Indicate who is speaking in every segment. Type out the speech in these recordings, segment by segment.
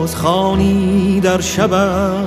Speaker 1: باز خوانی در شبم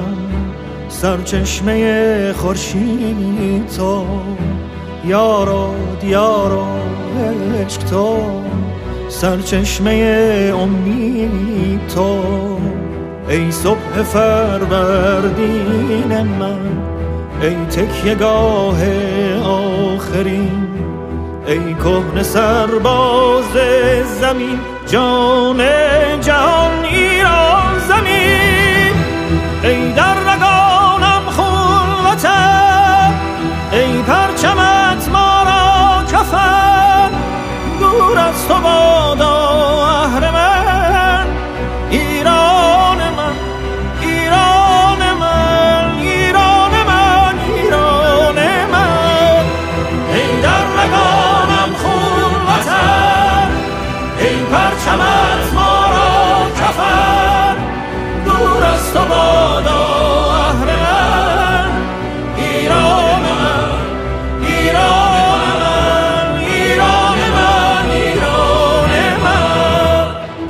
Speaker 1: سرچشمه خورشید تو، یارو دیارو عشق تو، سرچشمه امید تو. ای صبح فروردین من، ای تکیه‌گاه آخرین، ای کهنه سرباز زمین، جان جهان ایران زمین. ای در رگانم خون وطن، ای پرچمت ما را کفن، دور از تو بادا اهرمن، ایران من، ایران من، ایران من، ایران من. ای در رگانم خون وطن، ای پرچمت ما را کفن، دور از تو بادا اهرمن، ایران من، ایران من، ایران من، ایران من.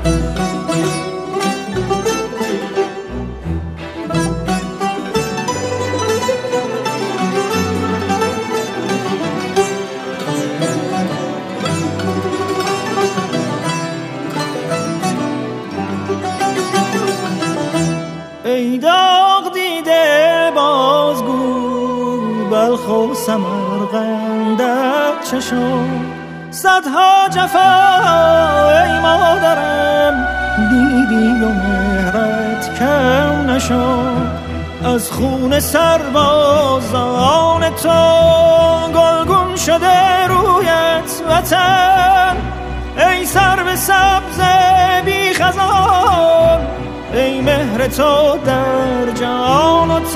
Speaker 1: ای داغ دیده بازگو بلخ و سمرقندت چه شد؟ صدها جفا ای مادرم دیدی و مهرت کم نشد. از خون سربازان تو گلگون شده رویت وطن. ای سرو سبز بی خزان، ای مهر تو در جان و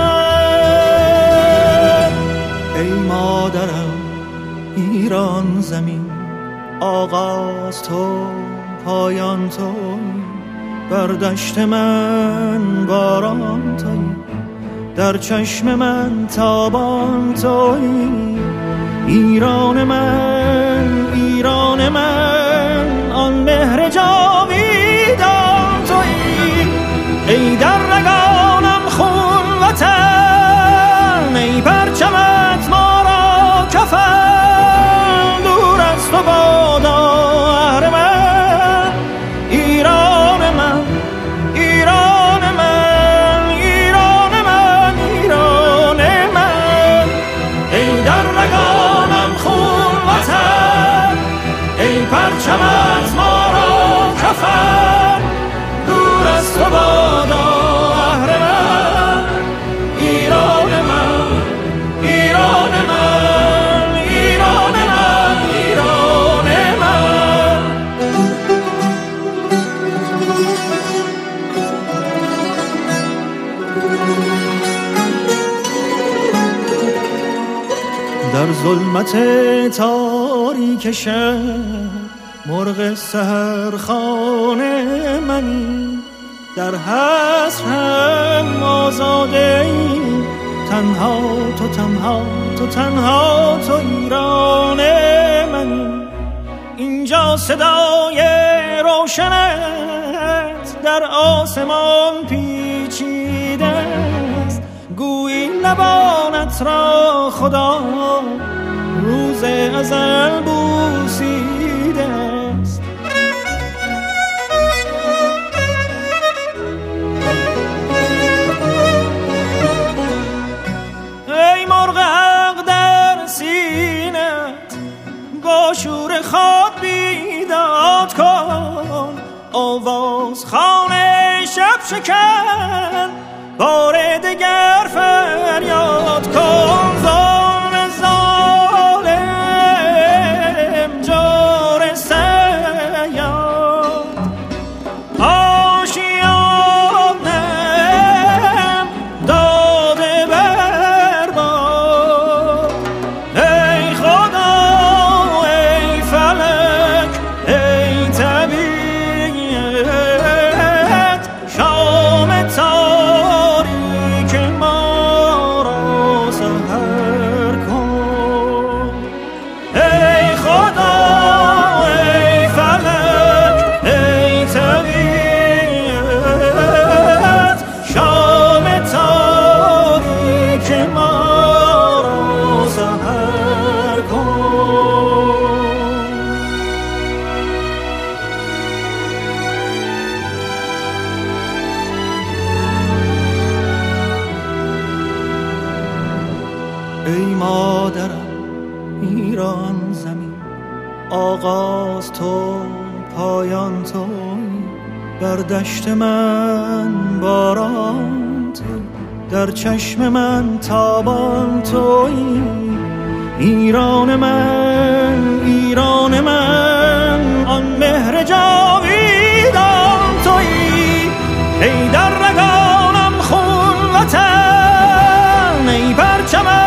Speaker 1: تن. ای مادرم ایران زمین، آغاز تو پایان تو، بر دشت من باران تویی، در چشم من تابان تویی. ایران من، ایران من، آن مهر جاویدان تویی. ای در رگانم خون وطن، ای پرچمت ما را کفن، دور از تو بادا اهرمن، ایران من، ایران من، ایران من، ایران من. ای در رگانم خون وطن، ای پرچمت ما را کفن، دور از تو بادا اهرمن، ایران من، ایران من، ایران من، ایران من. در ظلمت تاریک شب مرغ سحرخانه منی، در حصر هم آزاده ای، تنها تو، تنها تو، تنها تو ایران منی. اینجا صدای روشنت در آسمان پیچیده است، گویی لبانت را خدا روز ازل بوسیده است. ای مرغ حق در سینت، گاشور خود بیداد کن، آواز خانه شب شکن، بار دگر فریاد کن. ظالم ظالم جور سیاد، آشیانم داده برباد. ای خدا، ای فلک، ای طبیعت، شام تاریک ما ای مادرم ایران زمین، آغاز تو پایان تو، بر دشت من باران تو، در چشم من تابان تویی. ایران من، ایران من، آن مهر جاویدان تویی. ای در رگانم خون وطن، ای پرچم